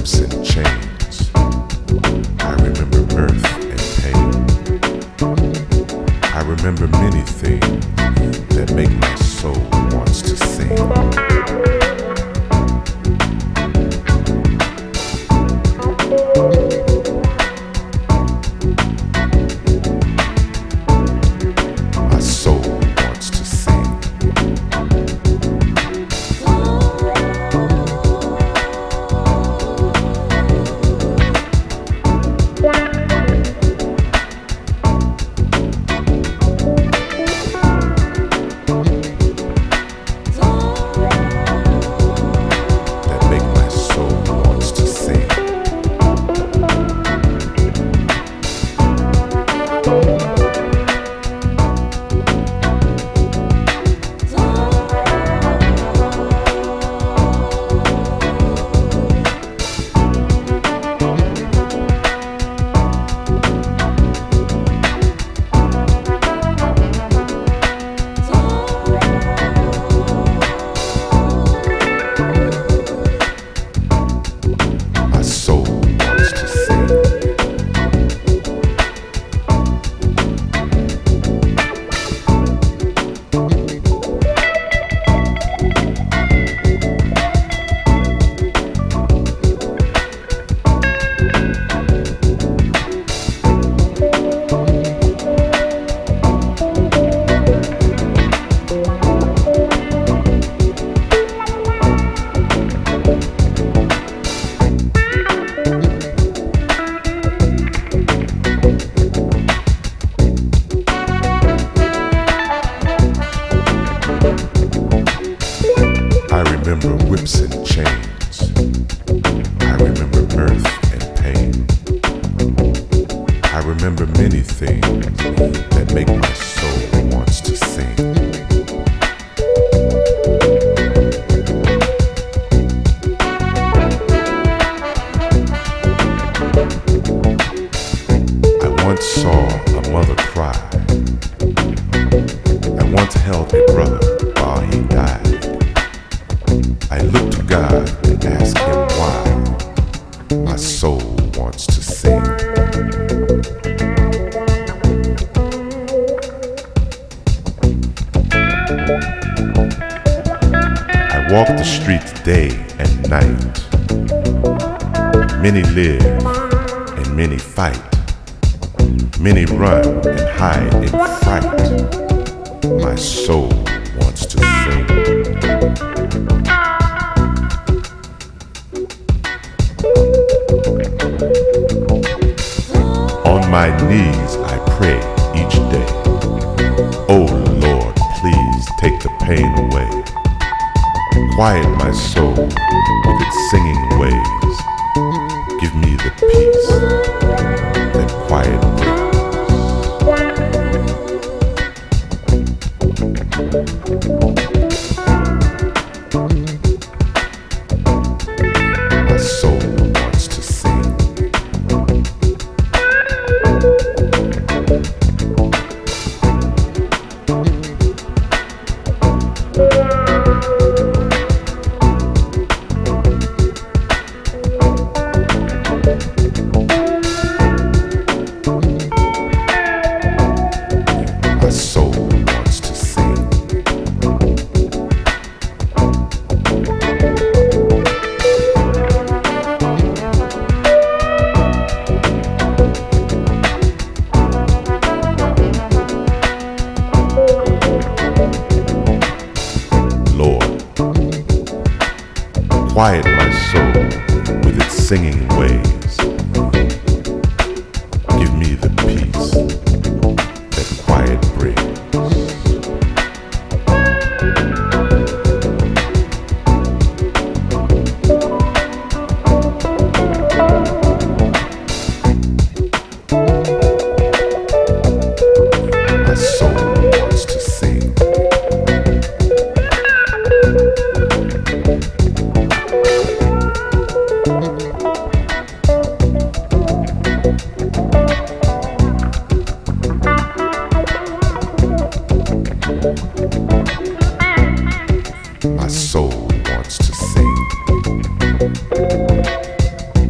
whips and chains. I remember mirth and pain. I remember many things that make my soul wants to sing. Whips and chains. I remember mirth and pain. I remember many things that make my soul wants to sing. I once saw a mother cry. I once held a brother while he died. I look to God and ask Him why my soul wants to sing. I walk the streets day and night. Many live and many fight. Many run and hide in fright. My soul wants to sing. On my knees I pray each day. Oh Lord, please take the pain away. Quiet my soul with its singing ways. Give me the peace that quiet brings. My soul wants to sing. My soul wants to sing. Lord, quiet my soul with its singing ways. Give me the peace that quiet brings. My soul wants to sing. My soul wants to sing.